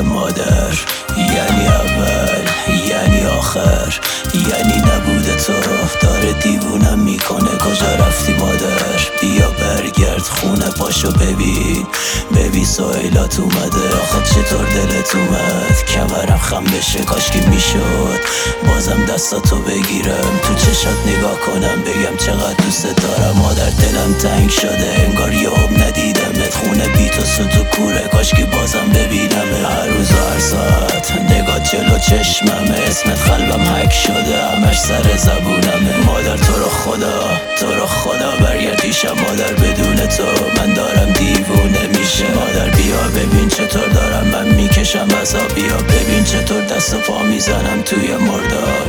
مادر یعنی اول، یعنی آخر، یعنی نبوده تو داره دیوونم میکنه. کجا رفتی مادر؟ بیا برگرد خونه، پاشو ببین سایلات اومده. آخه چطور دلت اومد کمرم خم بشه؟ کاشکی میشد بازم دستاتو بگیرم، تو چشات نگاه کنم، بگم چقدر دوست دارم. مادر دلم تنگ شده، انگار یهو ندیدمت. خونه بی تو سوت و کوره، کاشکی بازم ببینم. هر روز و هر ساعت نگاه جلو چشممه، اسمت قلبم حک شده، همش سر زبونمه. مادر تو رو خدا برگرد پیشم مادر، بدون تو من دارم دیوونه میشه. مادر بیا ببین چطور دارم من میکشم عذاب، بیا ببین چطور دست و پا میزنم توی مرداب.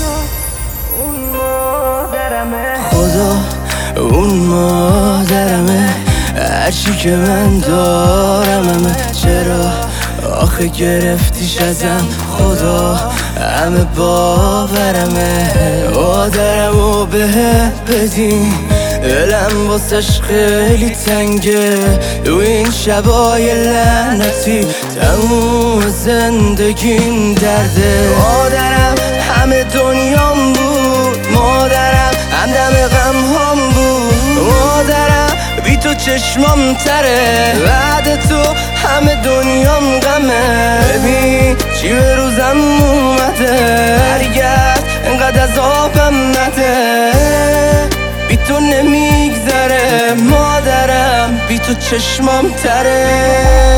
خدا اون مادرمه، هرچی که من دارم همه. چرا آخه گرفتیش ازم خدا؟ همه باورمه مادرمو بهت بدین، دلم واسش خیلی تنگه. تو این شبای لعنتی تموم زندگیم درده. مادرم همه دنیام بود، مادرم همدم غم هم بود. مادرم بی تو چشمام تره، بعد تو همه دنیام غمه. ببین چی به روزم اومده، برگرد انقدر عذابم نده. بی تو نمیگذره مادرم، بی تو چشمام تره.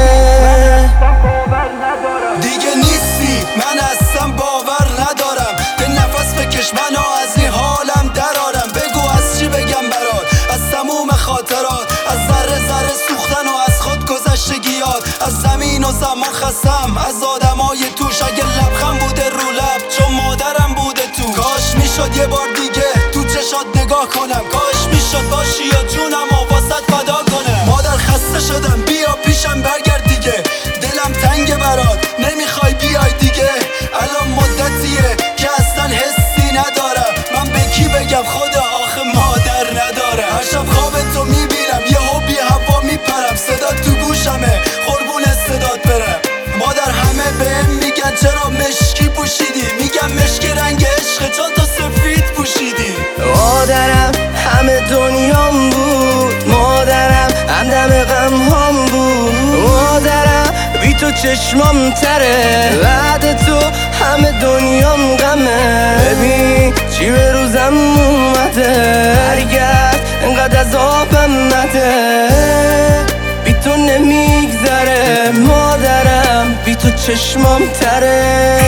دیگه نیستی من اصلا باور ندارم، به نفس بکش منو از این حالم درارم. بگو از چی بگم برات، از تموم خاطرات، از ذره ذره سوختن و از خود گذشتگیات. از زمین و زمان خستم، از آدمای توش. اگه لبخند بوده رو لب چون مادرم بوده تو. کاش میشد یه بار دیگه تو چشات نگاه کنم، کاش میشد باشی یا جونم و واسط فدا کنم. مادر خسته شدم بیا پیشم برگرد دیگه، دلم تنگه برات نمیخوای بیای دیگه. الان مدتیه که اصلا حسی ندارم، من به کی بگم خدا آخه مادر ندارم. هر شب خواب تو میبینم یهو بی هوا میپرم، صدا تو گوشمه قربون صدات برم. مادر همه بهم میگن چرا مشکی پوشیدی، میگم مشکی رنگ عشقه چون تو سفید پوشیدی. مادرم همه دنیام بود، مادرم همدم غم هم بود. مادرم بی تو چشمام تره، بعد تو همه دنیام غمه. ببین چی به روزم اومده، برگرد انقدر عذابم نده. بی تو نمیگذره مادرم، بی تو چشمام تره.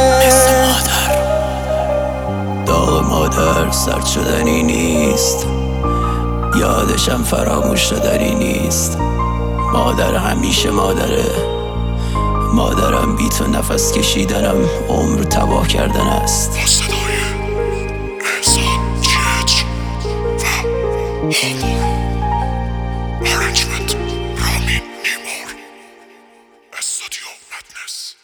داغ مادر سرد شدنی نیست، یادشم فراموش شدنی نیست. مادر همیشه مادره، مادرم بی تو نفس کشیدنم عمر تباه کردن است. با صدای احسان کیچ و حالا ارنجمنت رامین نیمار استودیو مدنس.